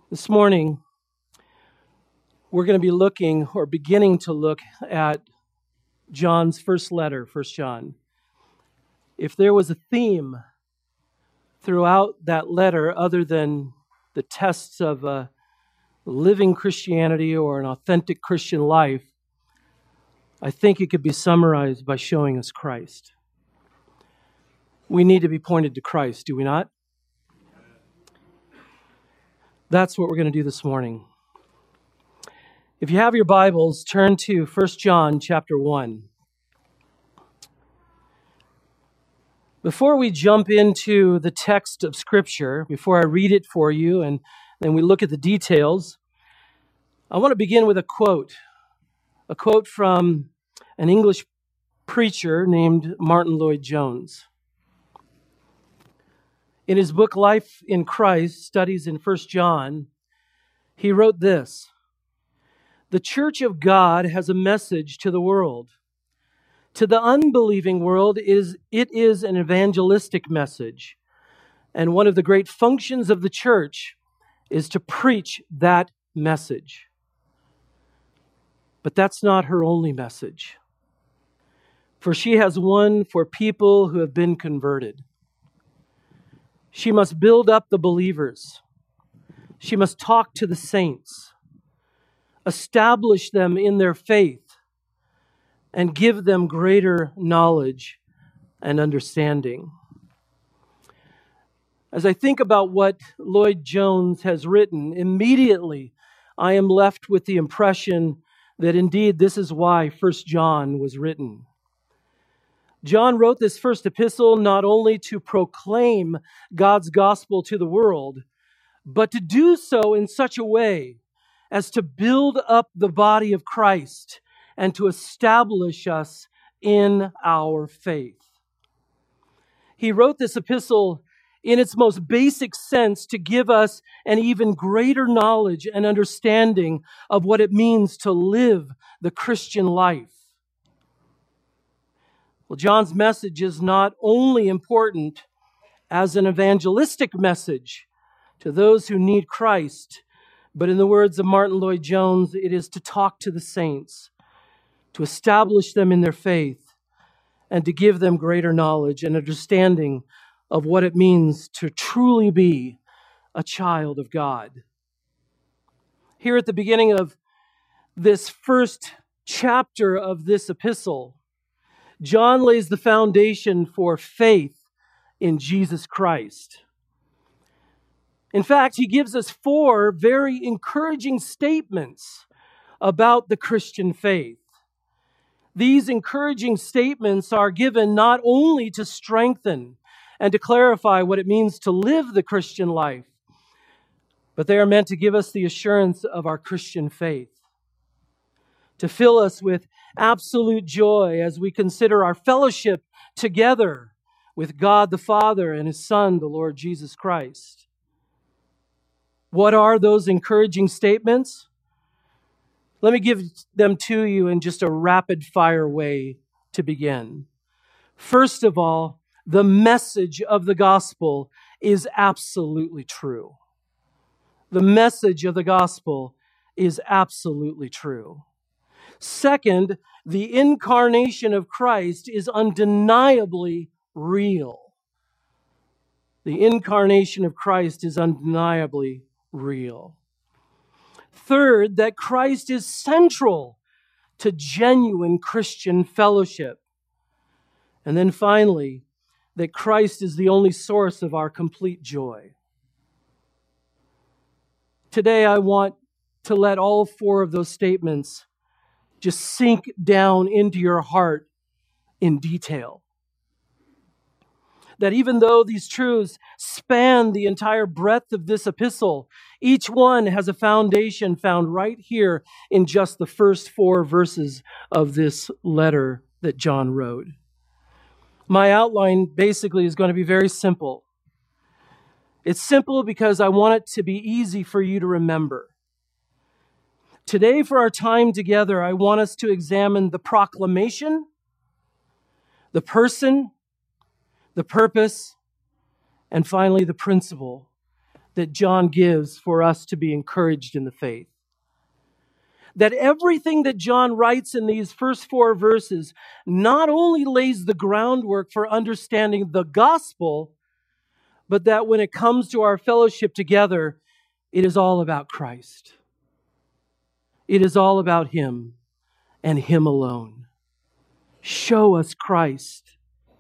This morning, we're going to be looking or beginning to look at John's first letter, 1 John. If there was a theme throughout that letter other than the tests of a living Christianity or an authentic Christian life, I think it could be summarized by showing us Christ. We need to be pointed to Christ, do we not? That's what we're going to do this morning. If you have your Bibles, turn to 1 John chapter 1. Before we jump into the text of Scripture, before I read it for you and then we look at the details, I want to begin with a quote from an English preacher named Martin Lloyd-Jones. In his book, Life in Christ, Studies in 1 John, he wrote this: "The Church of God has a message to the world. To the unbelieving world, it is an evangelistic message. And one of the great functions of the church is to preach that message. But that's not her only message. For she has one for people who have been converted. She must build up the believers. She must talk to the saints, establish them in their faith, and give them greater knowledge and understanding." As I think about what Lloyd-Jones has written, immediately I am left with the impression that indeed this is why 1 John was written. John wrote this first epistle not only to proclaim God's gospel to the world, but to do so in such a way as to build up the body of Christ and to establish us in our faith. He wrote this epistle in its most basic sense to give us an even greater knowledge and understanding of what it means to live the Christian life. Well, John's message is not only important as an evangelistic message to those who need Christ, but in the words of Martin Lloyd-Jones, it is to talk to the saints, to establish them in their faith, and to give them greater knowledge and understanding of what it means to truly be a child of God. Here at the beginning of this first chapter of this epistle, John lays the foundation for faith in Jesus Christ. In fact, he gives us 4 very encouraging statements about the Christian faith. These encouraging statements are given not only to strengthen and to clarify what it means to live the Christian life, but they are meant to give us the assurance of our Christian faith, to fill us with absolute joy as we consider our fellowship together with God the Father and His Son, the Lord Jesus Christ. What are those encouraging statements? Let me give them to you in just a rapid-fire way to begin. First of all, the message of the gospel is absolutely true. The message of the gospel is absolutely true. Second, the incarnation of Christ is undeniably real. The incarnation of Christ is undeniably real. Third, that Christ is central to genuine Christian fellowship. And then finally, that Christ is the only source of our complete joy. Today, I want to let all 4 of those statements just sink down into your heart in detail. That even though these truths span the entire breadth of this epistle, each one has a foundation found right here in just the first 4 verses of this letter that John wrote. My outline basically is going to be very simple. It's simple because I want it to be easy for you to remember. Today, for our time together, I want us to examine the proclamation, the person, the purpose, and finally the principle that John gives for us to be encouraged in the faith. That everything that John writes in these first 4 verses not only lays the groundwork for understanding the gospel, but that when it comes to our fellowship together, it is all about Christ. It is all about Him and Him alone. Show us Christ.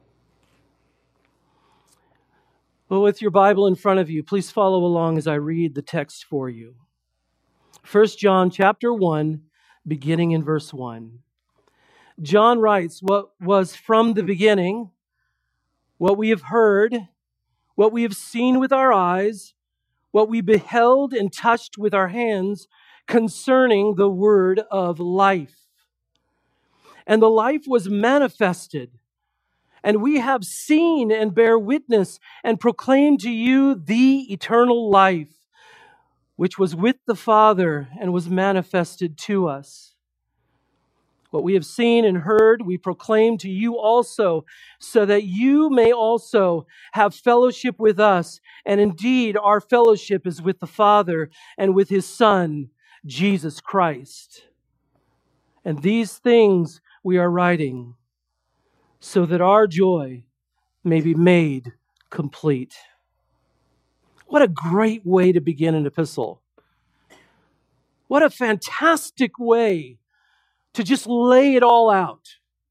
Well, with your Bible in front of you, please follow along as I read the text for you. 1 John chapter 1, beginning in verse 1. John writes, "What was from the beginning, what we have heard, what we have seen with our eyes, what we beheld and touched with our hands concerning the word of life. And the life was manifested, and we have seen and bear witness and proclaim to you the eternal life, which was with the Father and was manifested to us. What we have seen and heard, we proclaim to you also, so that you may also have fellowship with us. And indeed, our fellowship is with the Father and with His Son, Jesus Christ. And these things we are writing, so that our joy may be made complete." What a great way to begin an epistle. What a fantastic way to just lay it all out.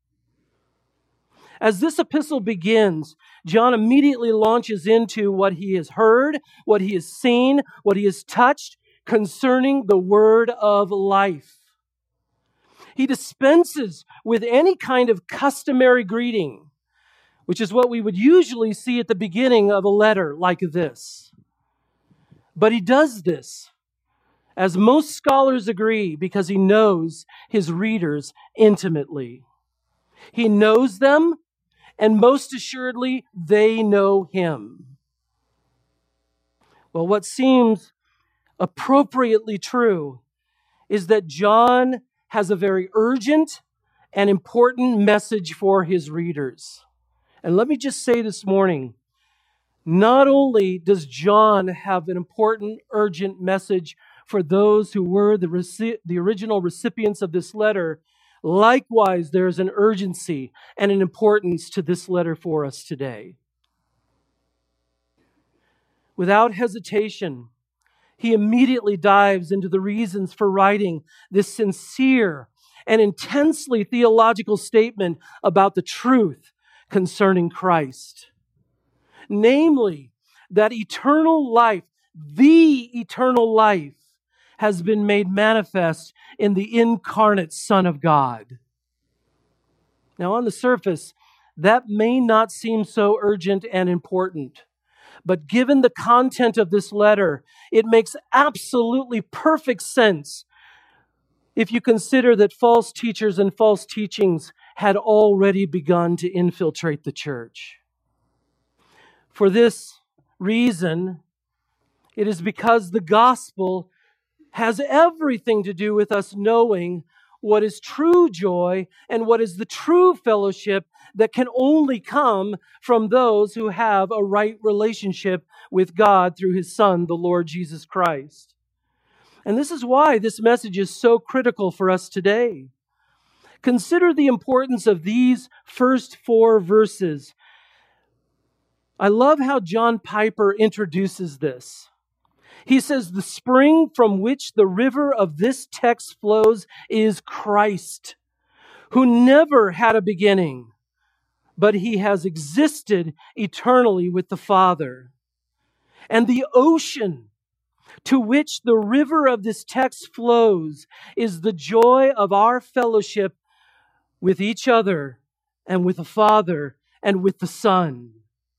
As this epistle begins, John immediately launches into what he has heard, what he has seen, what he has touched concerning the word of life. He dispenses with any kind of customary greeting, which is what we would usually see at the beginning of a letter like this. But he does this, as most scholars agree, because he knows his readers intimately. He knows them, and most assuredly, they know him. Well, what seems appropriately true is that John has a very urgent and important message for his readers. And let me just say this morning, not only does John have an important, urgent message for those who were the original recipients of this letter, likewise, there is an urgency and an importance to this letter for us today. Without hesitation, he immediately dives into the reasons for writing this sincere and intensely theological statement about the truth concerning Christ. Namely, that eternal life, the eternal life, has been made manifest in the incarnate Son of God. Now, on the surface, that may not seem so urgent and important, but given the content of this letter, it makes absolutely perfect sense if you consider that false teachers and false teachings had already begun to infiltrate the church. For this reason, it is because the gospel has everything to do with us knowing what is true joy and what is the true fellowship that can only come from those who have a right relationship with God through His Son, the Lord Jesus Christ. And this is why this message is so critical for us today. Consider the importance of these first 4 verses. I love how John Piper introduces this. He says, "The spring from which the river of this text flows is Christ, who never had a beginning, but He has existed eternally with the Father. And the ocean to which the river of this text flows is the joy of our fellowship with each other and with the Father and with the Son."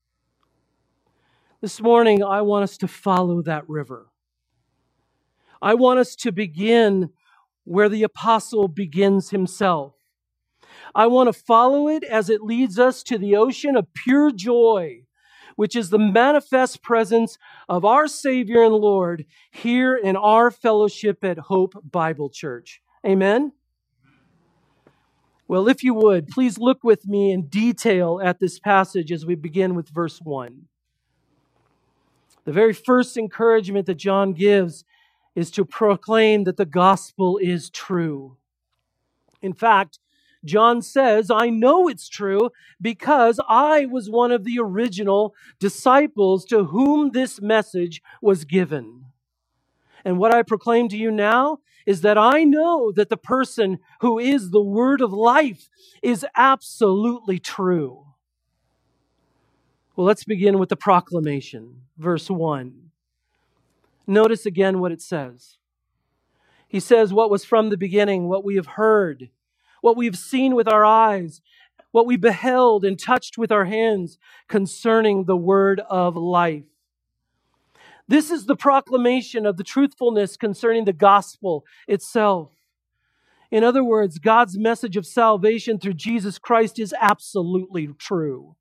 This morning, I want us to follow that river. I want us to begin where the apostle begins himself. I want to follow it as it leads us to the ocean of pure joy, which is the manifest presence of our Savior and Lord here in our fellowship at Hope Bible Church. Amen? Well, if you would, please look with me in detail at this passage as we begin with verse 1. The very first encouragement that John gives is to proclaim that the gospel is true. In fact, John says, I know it's true because I was one of the original disciples to whom this message was given. And what I proclaim to you now is that I know that the person who is the word of life is absolutely true. Well, let's begin with the proclamation, verse 1. Notice again what it says. He says, what was from the beginning, what we have heard, what we've seen with our eyes, what we beheld and touched with our hands concerning the word of life. This is the proclamation of the truthfulness concerning the gospel itself. In other words, God's message of salvation through Jesus Christ is absolutely true.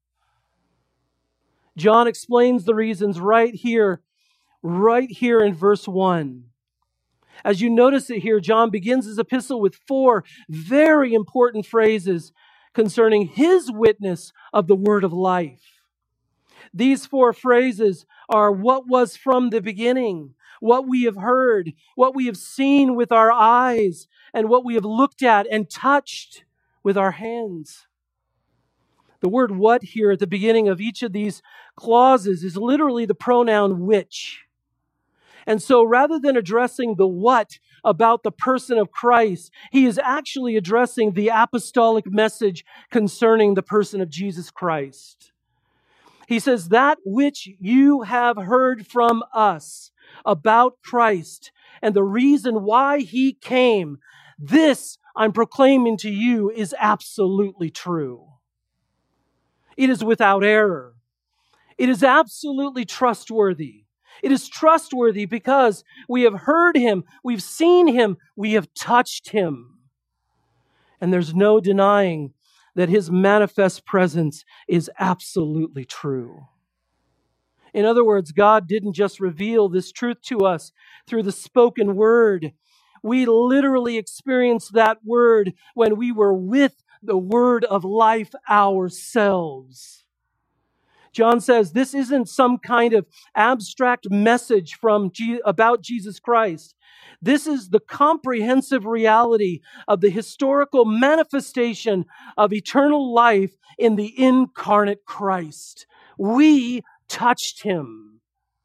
John explains the reasons right here in verse 1. As you notice it here, John begins his epistle with 4 very important phrases concerning his witness of the word of life. These 4 phrases are what was from the beginning, what we have heard, what we have seen with our eyes, and what we have looked at and touched with our hands. The word what here at the beginning of each of these clauses is literally the pronoun which. And so rather than addressing the what about the person of Christ, he is actually addressing the apostolic message concerning the person of Jesus Christ. He says, that which you have heard from us about Christ and the reason why he came, this I'm proclaiming to you is absolutely true. It is without error. It is absolutely trustworthy. It is trustworthy because we have heard him, we've seen him, we have touched him. And there's no denying that his manifest presence is absolutely true. In other words, God didn't just reveal this truth to us through the spoken word. We literally experienced that word when we were with the word of life ourselves. John says this isn't some kind of abstract message about Jesus Christ. This is the comprehensive reality of the historical manifestation of eternal life in the incarnate Christ. We touched him.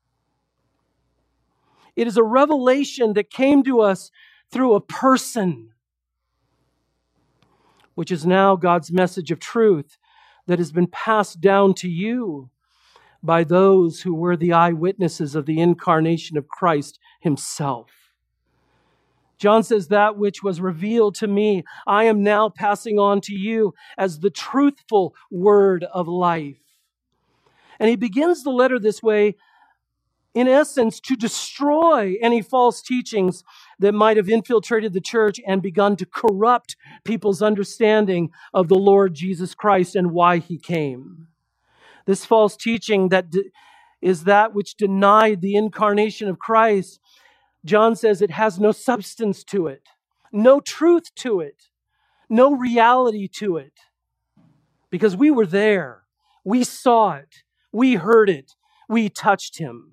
It is a revelation that came to us through a person, which is now God's message of truth that has been passed down to you by those who were the eyewitnesses of the incarnation of Christ himself. John says, that which was revealed to me, I am now passing on to you as the truthful word of life. And he begins the letter this way, in essence, to destroy any false teachings that might have infiltrated the church and begun to corrupt people's understanding of the Lord Jesus Christ and why he came. This false teaching is that which denied the incarnation of Christ. John says it has no substance to it, no truth to it, no reality to it. Because we were there, we saw it, we heard it, we touched him.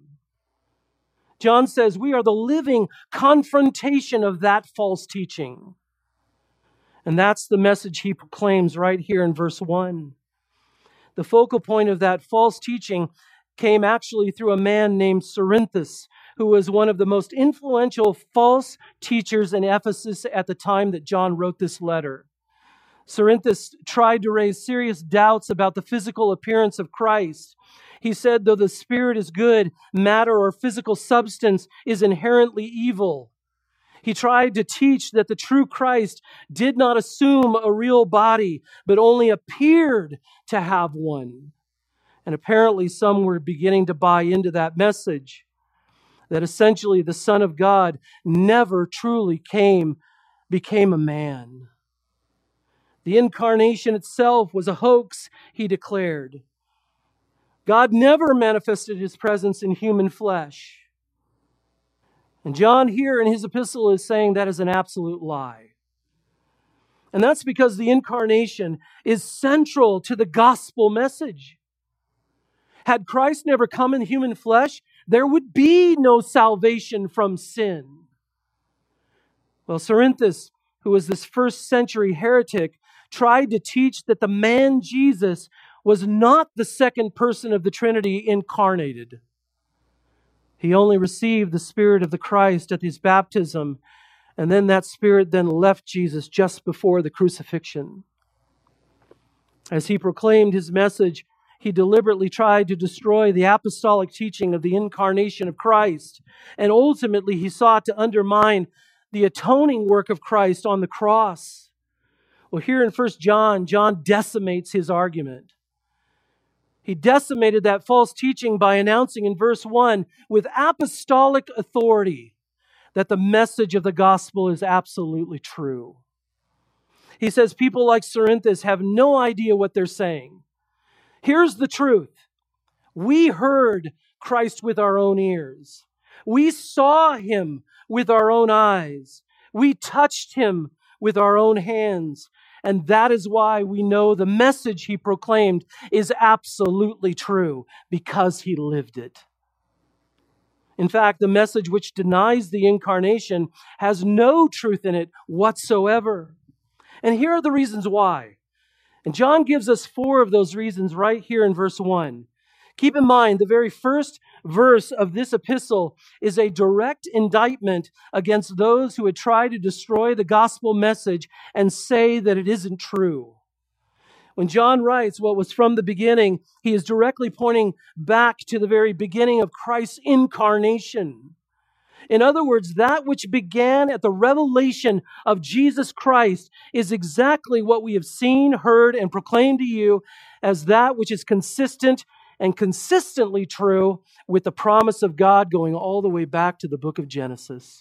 John says we are the living confrontation of that false teaching. And that's the message he proclaims right here in verse 1. The focal point of that false teaching came actually through a man named Cerinthus, who was one of the most influential false teachers in Ephesus at the time that John wrote this letter. Cerinthus tried to raise serious doubts about the physical appearance of Christ. He said, though the spirit is good, matter or physical substance is inherently evil. He tried to teach that the true Christ did not assume a real body, but only appeared to have one. And apparently some were beginning to buy into that message, that essentially the Son of God never truly became a man. The incarnation itself was a hoax, he declared. God never manifested his presence in human flesh. And John here in his epistle is saying that is an absolute lie. And that's because the incarnation is central to the gospel message. Had Christ never come in human flesh, there would be no salvation from sin. Well, Cerinthus, who was this first century heretic, tried to teach that the man Jesus was not the second person of the Trinity incarnated. He only received the Spirit of the Christ at his baptism, and then that Spirit then left Jesus just before the crucifixion. As he proclaimed his message, he deliberately tried to destroy the apostolic teaching of the incarnation of Christ, and ultimately he sought to undermine the atoning work of Christ on the cross. Well, here in 1 John, John decimates his argument. He decimated that false teaching by announcing in verse 1 with apostolic authority that the message of the gospel is absolutely true. He says people like Cerinthus have no idea what they're saying. Here's the truth. We heard Christ with our own ears. We saw him with our own eyes. We touched him with our own hands. And that is why we know the message he proclaimed is absolutely true, because he lived it. In fact, the message which denies the incarnation has no truth in it whatsoever. And here are the reasons why. And John gives us 4 of those reasons right here in verse 1. Keep in mind, the very first verse of this epistle is a direct indictment against those who would try to destroy the gospel message and say that it isn't true. When John writes what was from the beginning, he is directly pointing back to the very beginning of Christ's incarnation. In other words, that which began at the revelation of Jesus Christ is exactly what we have seen, heard, and proclaimed to you as that which is consistent and consistently true with the promise of God going all the way back to the book of Genesis.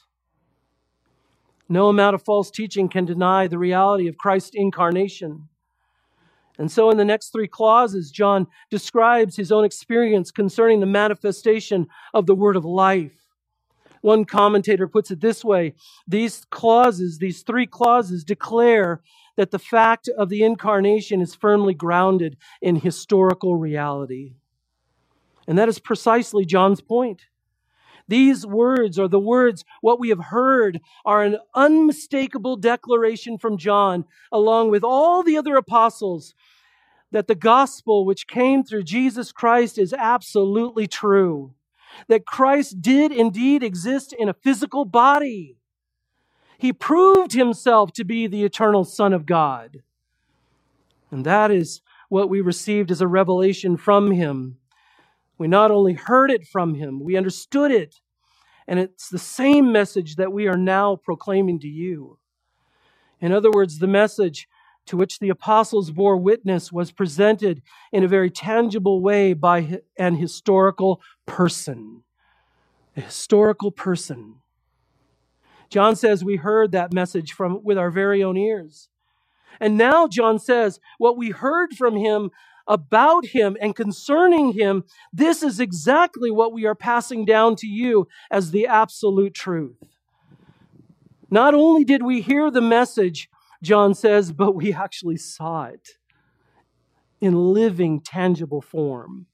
No amount of false teaching can deny the reality of Christ's incarnation. And so in the next 3 clauses, John describes his own experience concerning the manifestation of the word of life. One commentator puts it this way: these 3 clauses declare that the fact of the incarnation is firmly grounded in historical reality. And that is precisely John's point. These words are the words, what we have heard, are an unmistakable declaration from John, along with all the other apostles, that the gospel which came through Jesus Christ is absolutely true. That Christ did indeed exist in a physical body. He proved himself to be the eternal Son of God. And that is what we received as a revelation from him. We not only heard it from him, we understood it. And it's the same message that we are now proclaiming to you. In other words, the message to which the apostles bore witness was presented in a very tangible way by an historical person. A historical person. John says we heard that message with our very own ears. And now John says what we heard from him, about him and concerning him, this is exactly what we are passing down to you as the absolute truth. Not only did we hear the message, John says, but we actually saw it in living, tangible form.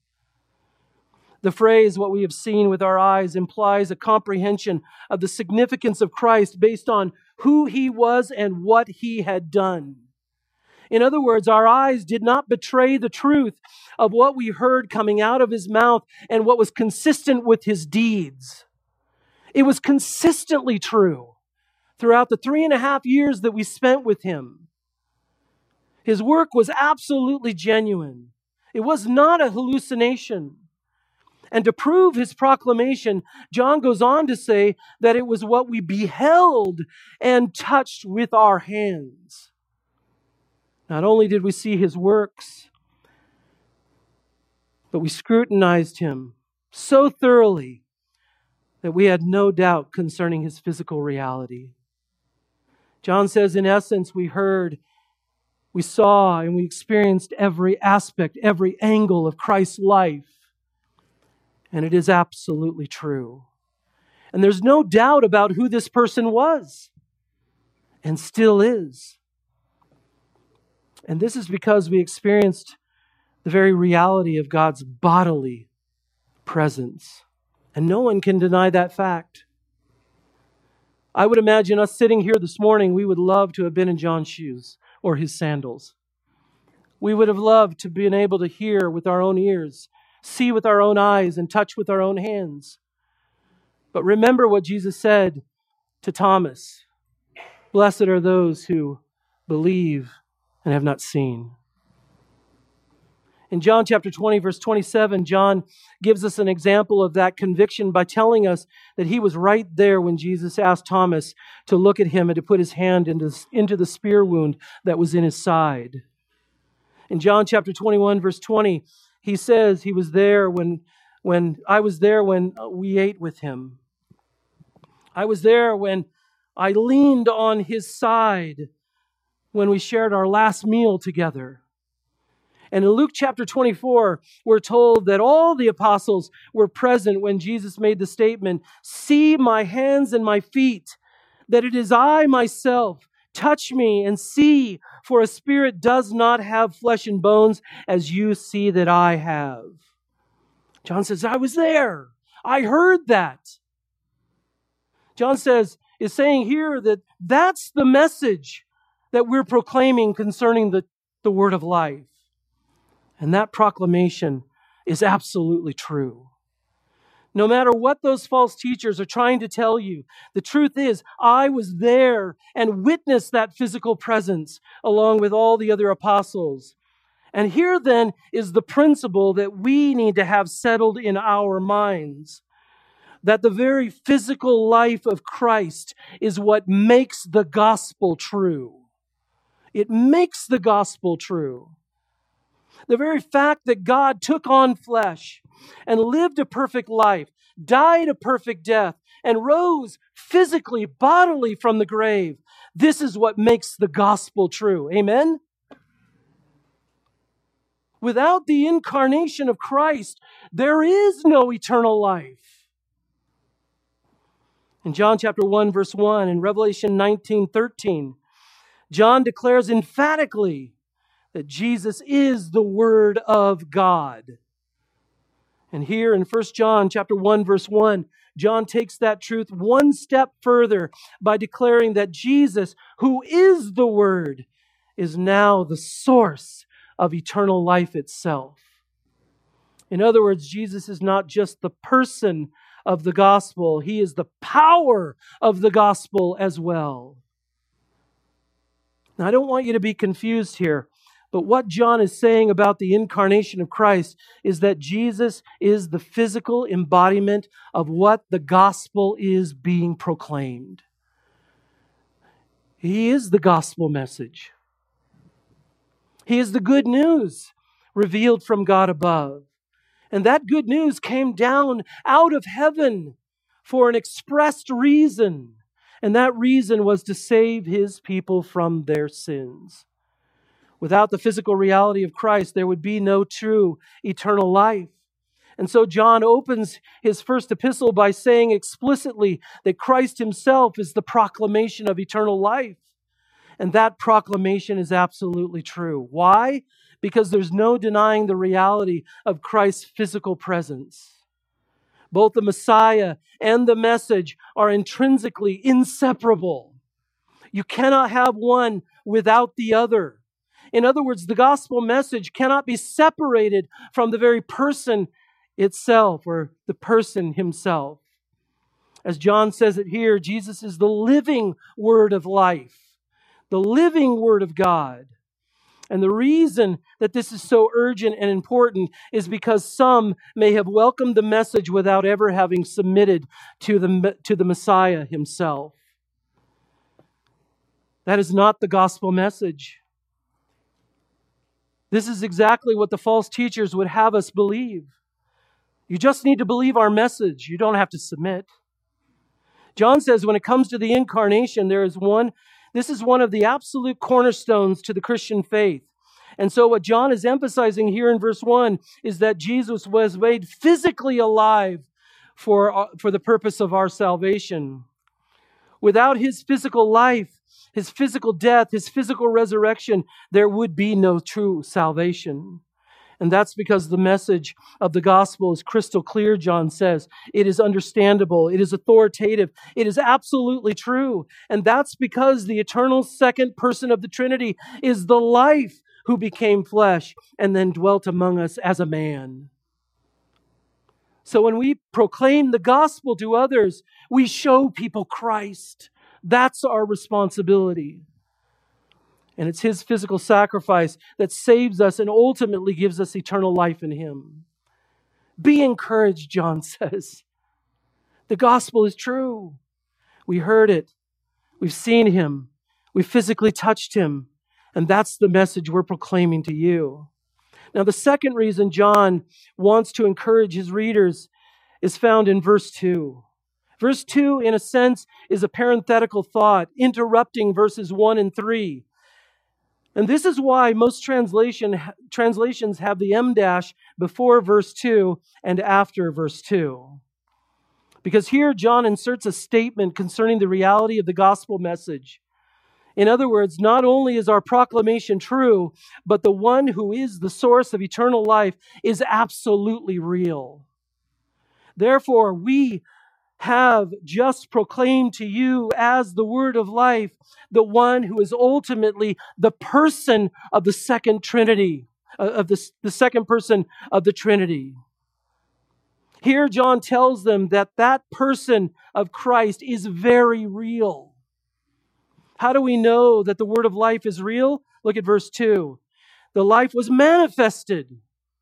The phrase, what we have seen with our eyes, implies a comprehension of the significance of Christ based on who he was and what he had done. In other words, our eyes did not betray the truth of what we heard coming out of his mouth and what was consistent with his deeds. It was consistently true throughout the 3.5 years that we spent with him. His work was absolutely genuine. It was not a hallucination. And to prove his proclamation, John goes on to say that it was what we beheld and touched with our hands. Not only did we see his works, but we scrutinized him so thoroughly that we had no doubt concerning his physical reality. John says, in essence, we heard, we saw, and we experienced every aspect, every angle of Christ's life. And it is absolutely true. And there's no doubt about who this person was and still is. And this is because we experienced the very reality of God's bodily presence. And no one can deny that fact. I would imagine us sitting here this morning, we would love to have been in John's shoes or his sandals. We would have loved to been able to hear with our own ears, see with our own eyes, and touch with our own hands. But remember what Jesus said to Thomas. Blessed are those who believe and have not seen. In John chapter 20, verse 27, John gives us an example of that conviction by telling us that he was right there when Jesus asked Thomas to look at him and to put his hand into the spear wound that was in his side. In John chapter 21, verse 20, he says he was there when I was there when we ate with him. I was there when I leaned on his side when we shared our last meal together. And in Luke chapter 24, we're told that all the apostles were present when Jesus made the statement, "See my hands and my feet, that it is I myself. Touch me and see, for a spirit does not have flesh and bones as you see that I have." John says, I was there. I heard that. John is saying here that that's the message that we're proclaiming concerning the word of life. And that proclamation is absolutely true. No matter what those false teachers are trying to tell you, the truth is, I was there and witnessed that physical presence along with all the other apostles. And here then is the principle that we need to have settled in our minds. That the very physical life of Christ is what makes the gospel true. It makes the gospel true. The very fact that God took on flesh and lived a perfect life, died a perfect death, and rose physically, bodily from the grave, this is what makes the gospel true. Amen? Without the incarnation of Christ, there is no eternal life. In John chapter 1, verse 1, and Revelation 19:13, John declares emphatically that Jesus is the Word of God. And here in 1 John chapter 1, verse 1, John takes that truth one step further by declaring that Jesus, who is the Word, is now the source of eternal life itself. In other words, Jesus is not just the person of the gospel, He is the power of the gospel as well. Now, I don't want you to be confused here. But what John is saying about the incarnation of Christ is that Jesus is the physical embodiment of what the gospel is being proclaimed. He is the gospel message. He is the good news revealed from God above. And that good news came down out of heaven for an expressed reason. And that reason was to save His people from their sins. Without the physical reality of Christ, there would be no true eternal life. And so John opens his first epistle by saying explicitly that Christ Himself is the proclamation of eternal life. And that proclamation is absolutely true. Why? Because there's no denying the reality of Christ's physical presence. Both the Messiah and the message are intrinsically inseparable. You cannot have one without the other. In other words, the gospel message cannot be separated from the very person itself or the person Himself. As John says it here, Jesus is the living Word of life, the living Word of God. And the reason that this is so urgent and important is because some may have welcomed the message without ever having submitted to the Messiah Himself. That is not the gospel message. This is exactly what the false teachers would have us believe. You just need to believe our message. You don't have to submit. John says when it comes to the incarnation, this is one of the absolute cornerstones to the Christian faith. And so what John is emphasizing here in verse 1 is that Jesus was made physically alive for the purpose of our salvation. Without His physical life, His physical death, His physical resurrection, there would be no true salvation. And that's because the message of the gospel is crystal clear, John says. It is understandable. It is authoritative. It is absolutely true. And that's because the eternal second person of the Trinity is the life who became flesh and then dwelt among us as a man. So when we proclaim the gospel to others, we show people Christ. That's our responsibility. And it's His physical sacrifice that saves us and ultimately gives us eternal life in Him. Be encouraged, John says. The gospel is true. We heard it. We've seen Him. We physically touched Him. And that's the message we're proclaiming to you. Now, the second reason John wants to encourage his readers is found in verse 2. Verse 2, in a sense, is a parenthetical thought, interrupting verses 1 and 3. And this is why most translations have the em dash before verse 2 and after verse 2. Because here John inserts a statement concerning the reality of the gospel message. In other words, not only is our proclamation true, but the one who is the source of eternal life is absolutely real. Therefore, we have just proclaimed to you as the word of life, the one who is ultimately the person of the second Trinity, of the second person of the Trinity. Here, John tells them that that person of Christ is very real. How do we know that the word of life is real? Look at verse 2. The life was manifested,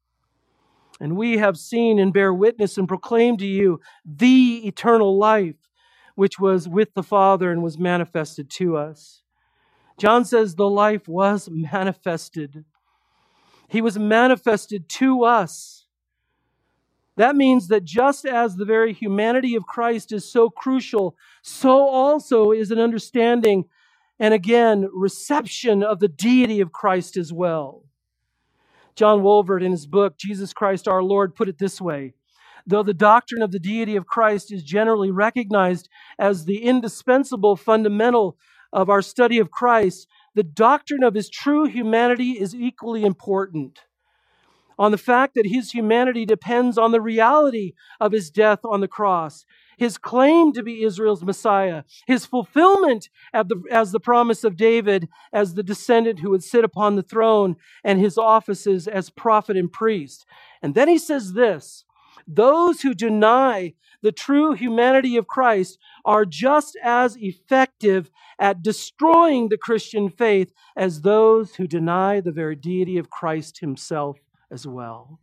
and we have seen and bear witness and proclaim to you the eternal life, which was with the Father and was manifested to us. John says the life was manifested. He was manifested to us. That means that just as the very humanity of Christ is so crucial, so also is an understanding and again, reception of the deity of Christ as well. John Wolvert, in his book, Jesus Christ Our Lord, put it this way: though the doctrine of the deity of Christ is generally recognized as the indispensable fundamental of our study of Christ, the doctrine of His true humanity is equally important. On the fact that His humanity depends on the reality of His death on the cross, His claim to be Israel's Messiah, His fulfillment as the promise of David as the descendant who would sit upon the throne, and His offices as prophet and priest. And then he says this: those who deny the true humanity of Christ are just as effective at destroying the Christian faith as those who deny the very deity of Christ Himself as well.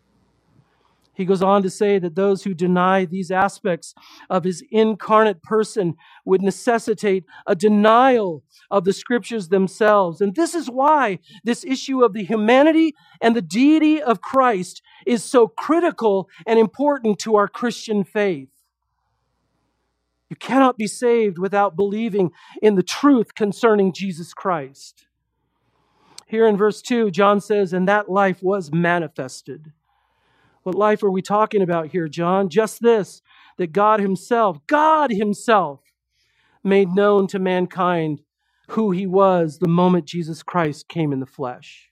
He goes on to say that those who deny these aspects of His incarnate person would necessitate a denial of the Scriptures themselves. And this is why this issue of the humanity and the deity of Christ is so critical and important to our Christian faith. You cannot be saved without believing in the truth concerning Jesus Christ. Here in verse 2, John says, and that life was manifested. What life are we talking about here, John? Just this, that God Himself made known to mankind who He was the moment Jesus Christ came in the flesh.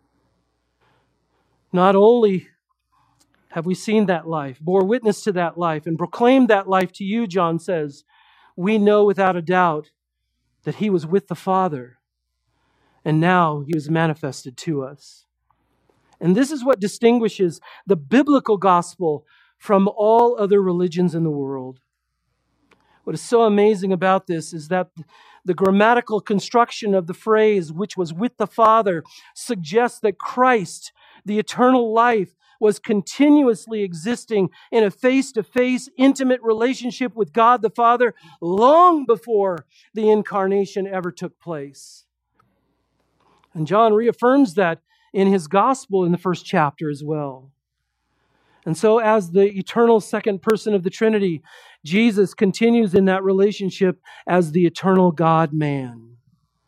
Not only have we seen that life, bore witness to that life, and proclaimed that life to you, John says, we know without a doubt that He was with the Father, and now He was manifested to us. And this is what distinguishes the biblical gospel from all other religions in the world. What is so amazing about this is that the grammatical construction of the phrase, which was with the Father, suggests that Christ, the eternal life, was continuously existing in a face-to-face, intimate relationship with God the Father long before the incarnation ever took place. And John reaffirms that in his gospel in the first chapter as well. And so as the eternal second person of the Trinity, Jesus continues in that relationship as the eternal God-man.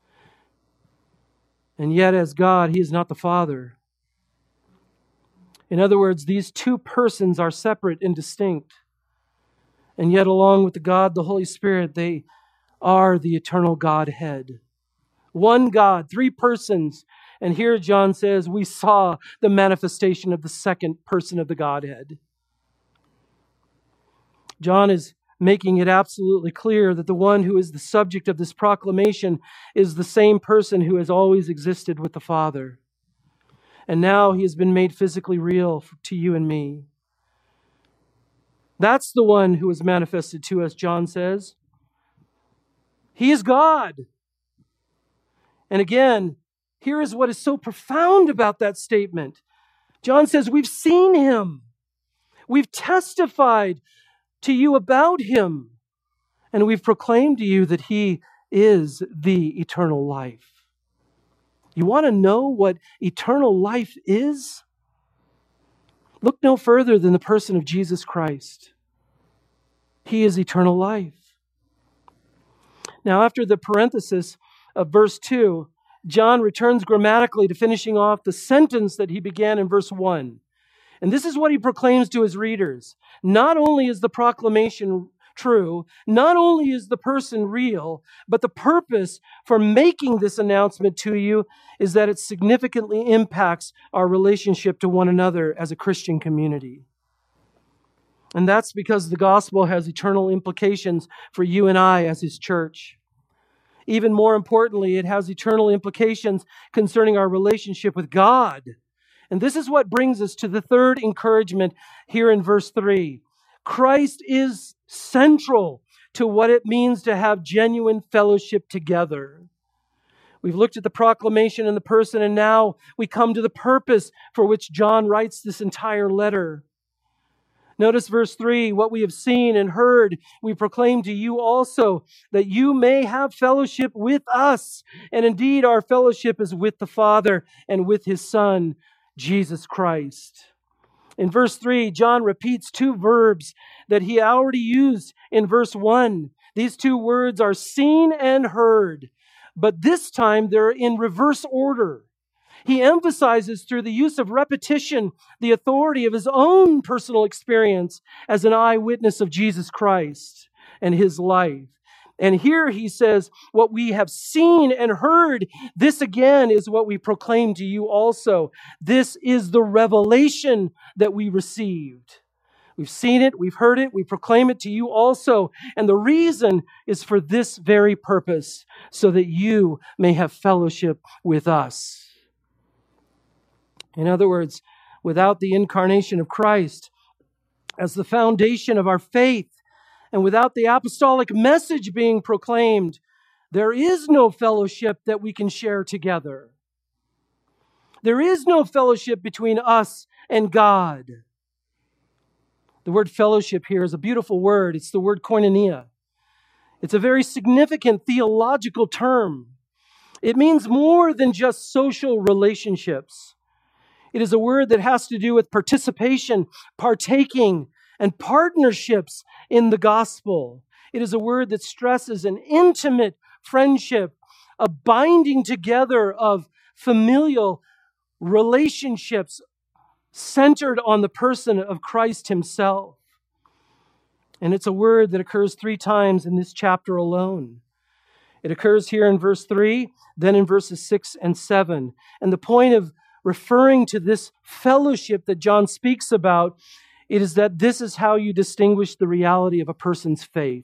And yet as God, He is not the Father. In other words, these two persons are separate and distinct. And yet along with the God, the Holy Spirit, they are the eternal Godhead. One God, three persons, And here John says, we saw the manifestation of the second person of the Godhead. John is making it absolutely clear that the one who is the subject of this proclamation is the same person who has always existed with the Father. And now he has been made physically real to you and me. That's the one who is manifested to us, John says. He is God. And again, here is what is so profound about that statement. John says, we've seen him. We've testified to you about him. And we've proclaimed to you that he is the eternal life. You want to know what eternal life is? Look no further than the person of Jesus Christ. He is eternal life. Now, after the parenthesis of verse 2, John returns grammatically to finishing off the sentence that he began in verse 1. And this is what he proclaims to his readers. Not only is the proclamation true, not only is the person real, but the purpose for making this announcement to you is that it significantly impacts our relationship to one another as a Christian community. And that's because the gospel has eternal implications for you and I as his church. Even more importantly, it has eternal implications concerning our relationship with God. And this is what brings us to the third encouragement here in verse 3. Christ is central to what it means to have genuine fellowship together. We've looked at the proclamation and the person, and now we come to the purpose for which John writes this entire letter. Notice verse 3, what we have seen and heard, we proclaim to you also, that you may have fellowship with us. And indeed, our fellowship is with the Father and with his Son, Jesus Christ. In verse 3, John repeats two verbs that he already used in verse 1. These two words are seen and heard, but this time they're in reverse order. He emphasizes through the use of repetition the authority of his own personal experience as an eyewitness of Jesus Christ and his life. And here he says, what we have seen and heard, this again is what we proclaim to you also. This is the revelation that we received. We've seen it, we've heard it, we proclaim it to you also. And the reason is for this very purpose, so that you may have fellowship with us. In other words, without the incarnation of Christ as the foundation of our faith, and without the apostolic message being proclaimed, there is no fellowship that we can share together. There is no fellowship between us and God. The word fellowship here is a beautiful word. It's the word koinonia. It's a very significant theological term. It means more than just social relationships. It is a word that has to do with participation, partaking, and partnerships in the gospel. It is a word that stresses an intimate friendship, a binding together of familial relationships centered on the person of Christ himself. And it's a word that occurs 3 times in this chapter alone. It occurs here in verse 3, then in verses 6 and 7. And the point of referring to this fellowship that John speaks about, it is that this is how you distinguish the reality of a person's faith.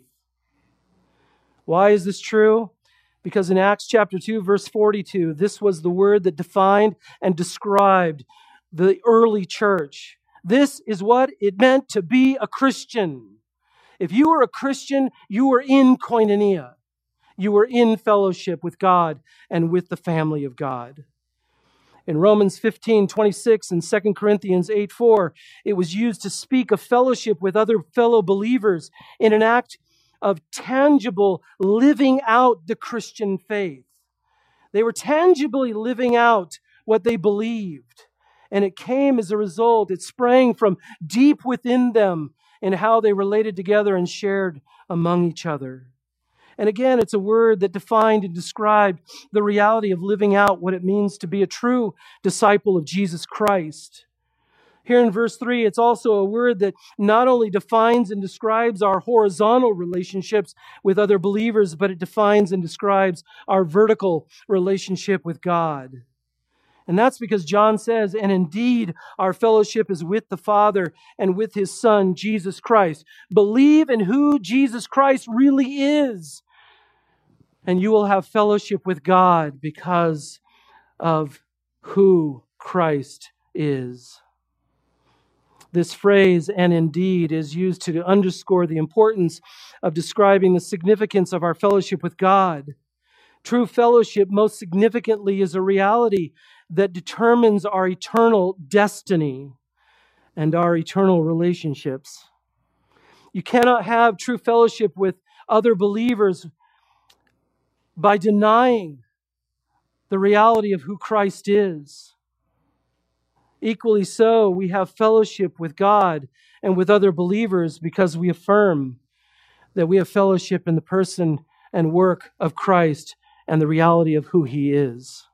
Why is this true? Because in Acts chapter 2, verse 42, this was the word that defined and described the early church. This is what it meant to be a Christian. If you were a Christian, you were in koinonia. You were in fellowship with God and with the family of God. In Romans 15:26 and 2 Corinthians 8:4, it was used to speak of fellowship with other fellow believers in an act of tangible living out the Christian faith. They were tangibly living out what they believed. And it came as a result, it sprang from deep within them in how they related together and shared among each other. And again, it's a word that defined and described the reality of living out what it means to be a true disciple of Jesus Christ. Here in verse 3, it's also a word that not only defines and describes our horizontal relationships with other believers, but it defines and describes our vertical relationship with God. And that's because John says, and indeed our fellowship is with the Father and with his Son, Jesus Christ. Believe in who Jesus Christ really is, and you will have fellowship with God because of who Christ is. This phrase, and indeed, is used to underscore the importance of describing the significance of our fellowship with God. True fellowship, most significantly, is a reality that determines our eternal destiny and our eternal relationships. You cannot have true fellowship with other believers by denying the reality of who Christ is. Equally so, we have fellowship with God and with other believers because we affirm that we have fellowship in the person and work of Christ and the reality of who he is.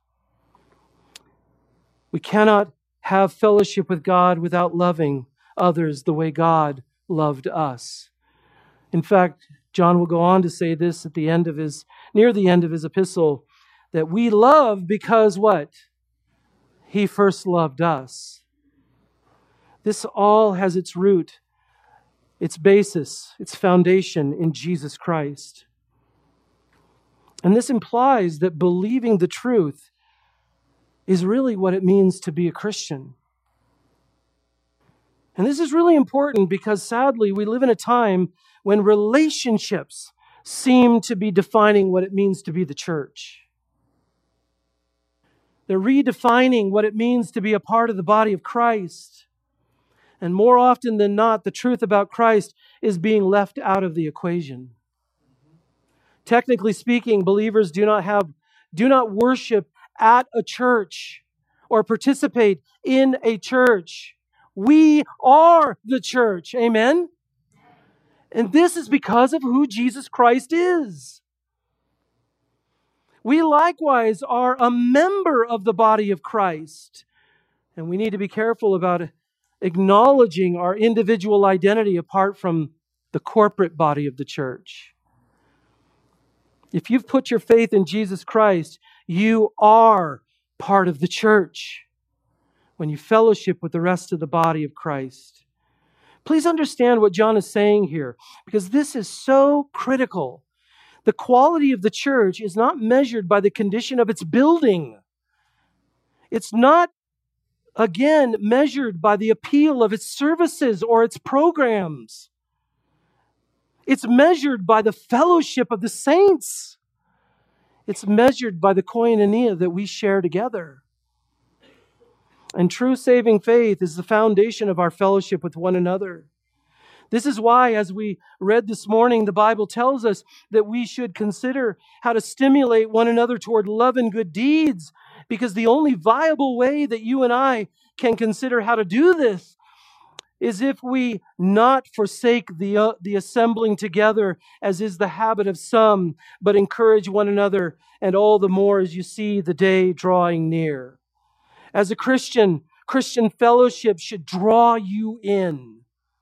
We cannot have fellowship with God without loving others the way God loved us. In fact, John will go on to say this at the end of near the end of his epistle, that we love because what? He first loved us. This all has its root, its basis, its foundation in Jesus Christ. And this implies that believing the truth is really what it means to be a Christian. And this is really important because sadly we live in a time when relationships seem to be defining what it means to be the church. They're redefining what it means to be a part of the body of Christ. And more often than not, the truth about Christ is being left out of the equation. Technically speaking, believers do not worship at a church or participate in a church. We are the church. Amen? And this is because of who Jesus Christ is. We likewise are a member of the body of Christ. And we need to be careful about acknowledging our individual identity apart from the corporate body of the church. If you've put your faith in Jesus Christ, you are part of the church when you fellowship with the rest of the body of Christ. Please understand what John is saying here, because this is so critical. The quality of the church is not measured by the condition of its building. It's not, again, measured by the appeal of its services or its programs. It's measured by the fellowship of the saints. It's measured by the koinonia that we share together. And true saving faith is the foundation of our fellowship with one another. This is why, as we read this morning, the Bible tells us that we should consider how to stimulate one another toward love and good deeds, because the only viable way that you and I can consider how to do this is if we not forsake the assembling together, as is the habit of some, but encourage one another, and all the more as you see the day drawing near. As a Christian fellowship should draw you in.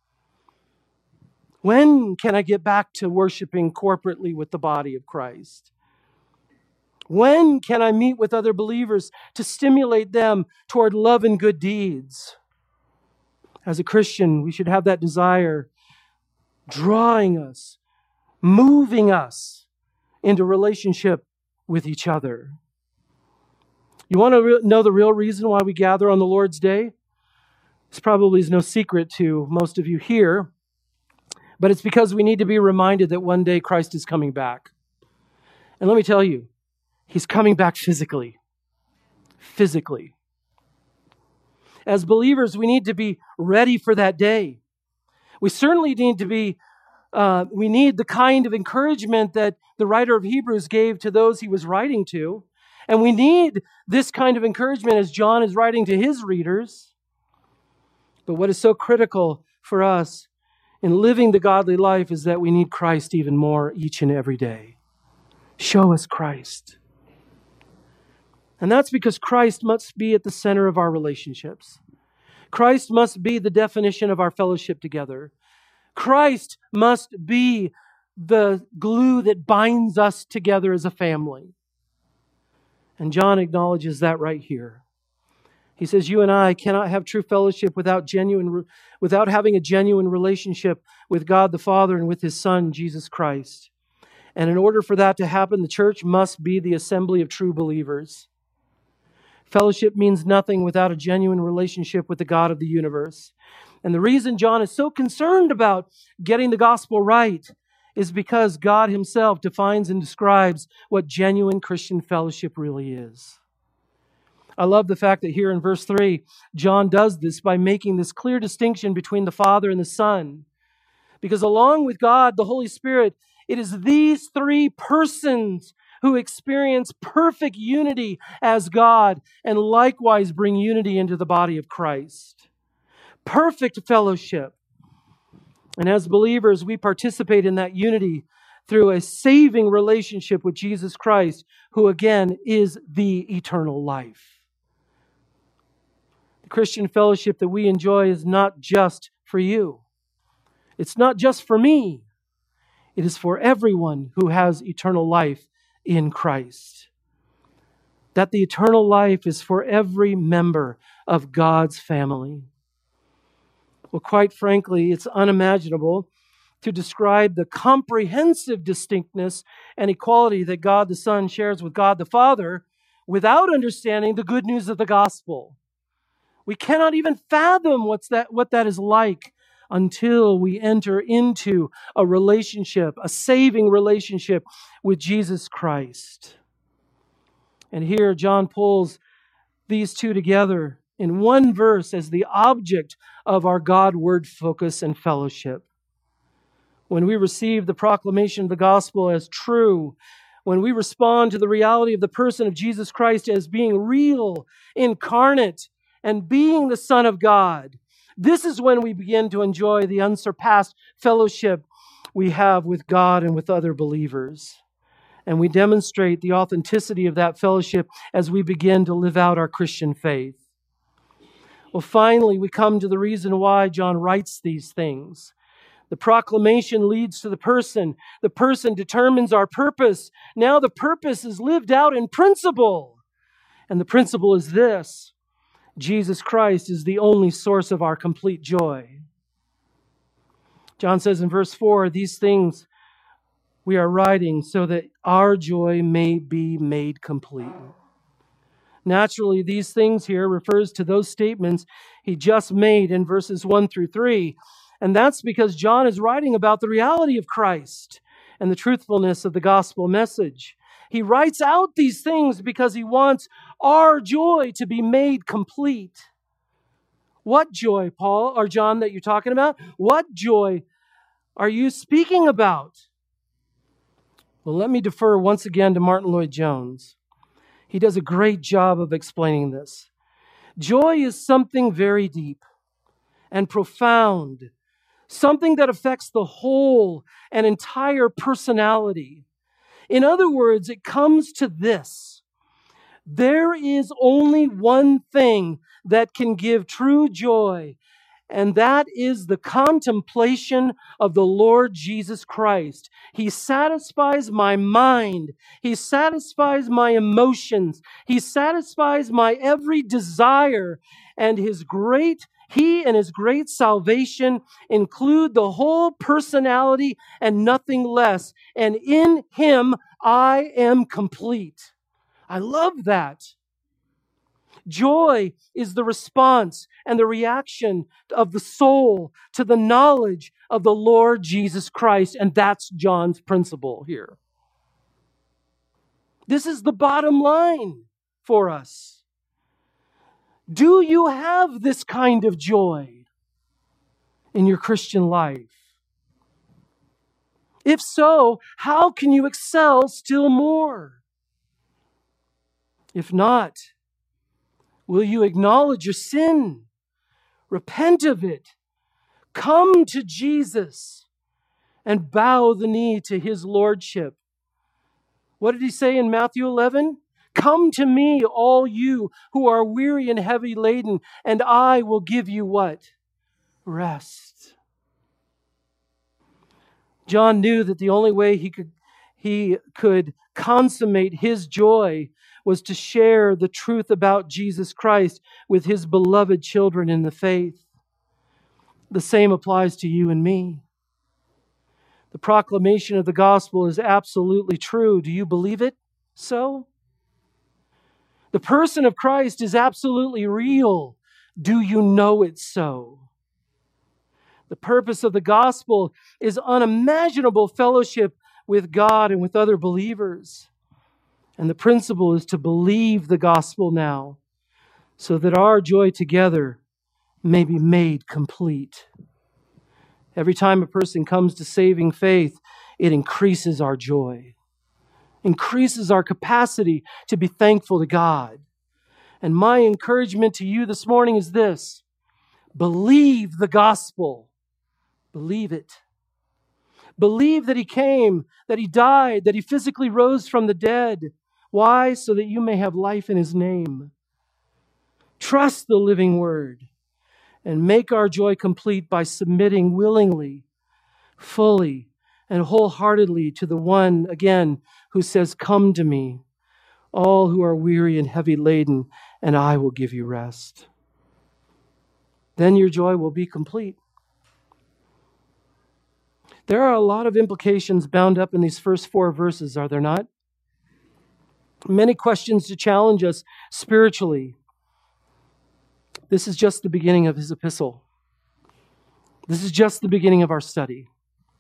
When can I get back to worshiping corporately with the body of Christ? When can I meet with other believers to stimulate them toward love and good deeds? As a Christian, we should have that desire drawing us, moving us into relationship with each other. You want to know the real reason why we gather on the Lord's Day? This probably is no secret to most of you here, but it's because we need to be reminded that one day Christ is coming back. And let me tell you, He's coming back physically. Physically. As believers, we need to be ready for that day. We certainly need to be, we need the kind of encouragement that the writer of Hebrews gave to those he was writing to. And we need this kind of encouragement as John is writing to his readers. But what is so critical for us in living the godly life is that we need Christ even more each and every day. Show us Christ. And that's because Christ must be at the center of our relationships. Christ must be the definition of our fellowship together. Christ must be the glue that binds us together as a family. And John acknowledges that right here. He says, you and I cannot have true fellowship without having a genuine relationship with God the Father and with His Son, Jesus Christ. And in order for that to happen, the church must be the assembly of true believers. Fellowship means nothing without a genuine relationship with the God of the universe. And the reason John is so concerned about getting the gospel right is because God Himself defines and describes what genuine Christian fellowship really is. I love the fact that here in verse 3, John does this by making this clear distinction between the Father and the Son. Because along with God, the Holy Spirit, it is these three persons who experience perfect unity as God and likewise bring unity into the body of Christ. Perfect fellowship. And as believers, we participate in that unity through a saving relationship with Jesus Christ, who again is the eternal life. The Christian fellowship that we enjoy is not just for you. It's not just for me. It is for everyone who has eternal life in Christ. That the eternal life is for every member of God's family. Well, quite frankly, it's unimaginable to describe the comprehensive distinctness and equality that God the Son shares with God the Father without understanding the good news of the gospel. We cannot even fathom what that is like until we enter into a relationship, a saving relationship with Jesus Christ. And here John pulls these two together in one verse as the object of our God-word focus and fellowship. When we receive the proclamation of the gospel as true, when we respond to the reality of the person of Jesus Christ as being real, incarnate, and being the Son of God, this is when we begin to enjoy the unsurpassed fellowship we have with God and with other believers. And we demonstrate the authenticity of that fellowship as we begin to live out our Christian faith. Well, finally, we come to the reason why John writes these things. The proclamation leads to the person. The person determines our purpose. Now the purpose is lived out in principle. And the principle is this: Jesus Christ is the only source of our complete joy. John says in verse 4, these things we are writing so that our joy may be made complete. Naturally, these things here refers to those statements he just made in verses 1 through 3. And that's because John is writing about the reality of Christ and the truthfulness of the gospel message. He writes out these things because he wants our joy to be made complete. What joy, Paul or John, that you're talking about? What joy are you speaking about? Well, let me defer once again to Martin Lloyd-Jones. He does a great job of explaining this. Joy is something very deep and profound, something that affects the whole and entire personality. In other words, it comes to this: there is only one thing that can give true joy, and that is the contemplation of the Lord Jesus Christ. He satisfies my mind. He satisfies my emotions. He satisfies my every desire. And He and His great salvation include the whole personality and nothing less. And in Him, I am complete. I love that. Joy is the response and the reaction of the soul to the knowledge of the Lord Jesus Christ. And that's John's principle here. This is the bottom line for us. Do you have this kind of joy in your Christian life? If so, how can you excel still more? If not, will you acknowledge your sin, repent of it, come to Jesus, and bow the knee to His lordship? What did He say in Matthew 11? Come to me, all you who are weary and heavy laden, and I will give you what? Rest. John knew that the only way he could he could consummate his joy was to share the truth about Jesus Christ with his beloved children in the faith. The same applies to you and me. The proclamation of the gospel is absolutely true. Do you believe it so? The person of Christ is absolutely real. Do you know it so? The purpose of the gospel is unimaginable fellowship with God and with other believers. And the principle is to believe the gospel now, so that our joy together may be made complete. Every time a person comes to saving faith, it increases our joy, increases our capacity to be thankful to God. And my encouragement to you this morning is this: believe the gospel. Believe it. Believe that he came, that he died, that he physically rose from the dead. Why? So that you may have life in his name. Trust the living word and make our joy complete by submitting willingly, fully, and wholeheartedly to the one, again, who says, "Come to me, all who are weary and heavy laden, and I will give you rest." Then your joy will be complete. There are a lot of implications bound up in these first 4 verses, are there not? Many questions to challenge us spiritually. This is just the beginning of his epistle. This is just the beginning of our study.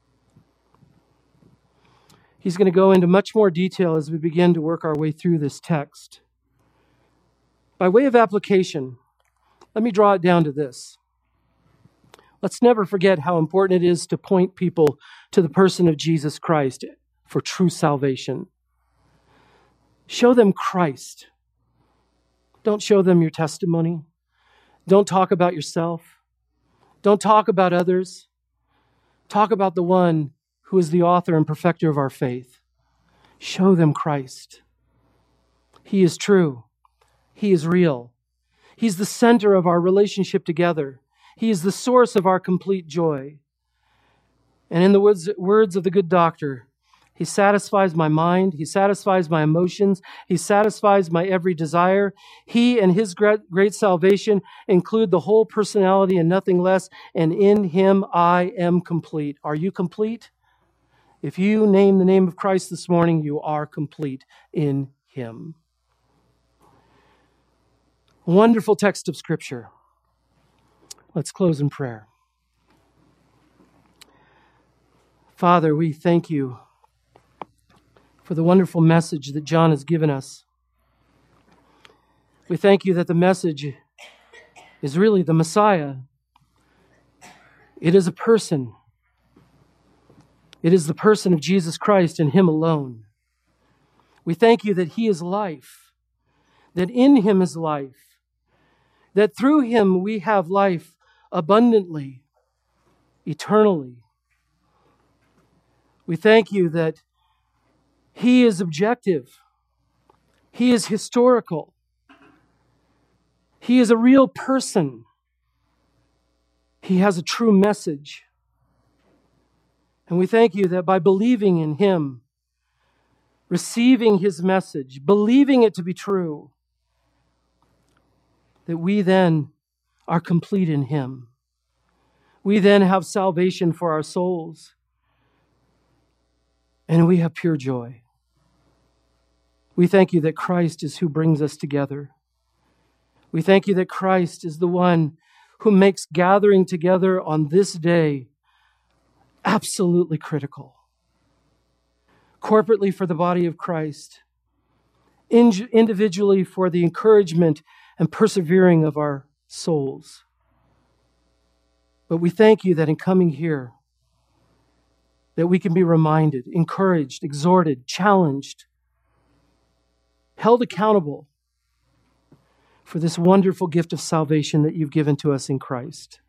He's going to go into much more detail as we begin to work our way through this text. By way of application, let me draw it down to this. Let's never forget how important it is to point people to the person of Jesus Christ for true salvation. Show them Christ. Don't show them your testimony. Don't talk about yourself. Don't talk about others. Talk about the one who is the author and perfecter of our faith. Show them Christ. He is true. He is real. He's the center of our relationship together. He is the source of our complete joy. And in the words of the good doctor, he satisfies my mind. He satisfies my emotions. He satisfies my every desire. He and his great salvation include the whole personality and nothing less. And in him I am complete. Are you complete? If you name the name of Christ this morning, you are complete in him. Wonderful text of Scripture. Let's close in prayer. Father, we thank you for the wonderful message that John has given us. We thank you that the message is really the Messiah. It is a person. It is the person of Jesus Christ and him alone. We thank you that he is life, that in him is life, that through him we have life abundantly, eternally. We thank you that he is objective. He is historical. He is a real person. He has a true message. And we thank you that by believing in him, receiving his message, believing it to be true, that we then are complete in him. We then have salvation for our souls. And we have pure joy. We thank you that Christ is who brings us together. We thank you that Christ is the one who makes gathering together on this day absolutely critical. Corporately for the body of Christ, individually for the encouragement and persevering of our souls. But we thank you that in coming here, that we can be reminded, encouraged, exhorted, challenged, held accountable for this wonderful gift of salvation that you've given to us in Christ.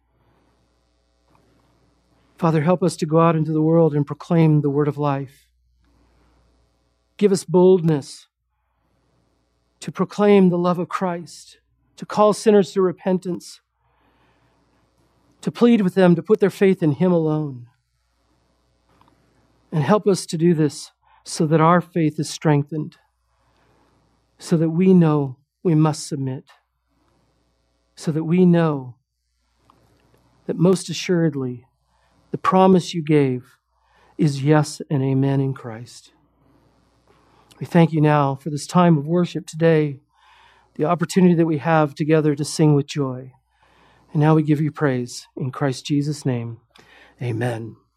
Father, help us to go out into the world and proclaim the word of life. Give us boldness to proclaim the love of Christ, to call sinners to repentance, to plead with them to put their faith in him alone. And help us to do this so that our faith is strengthened, so that we know we must submit, so that we know that most assuredly the promise you gave is yes and amen in Christ. We thank you now for this time of worship today, the opportunity that we have together to sing with joy. And now we give you praise in Christ Jesus' name. Amen.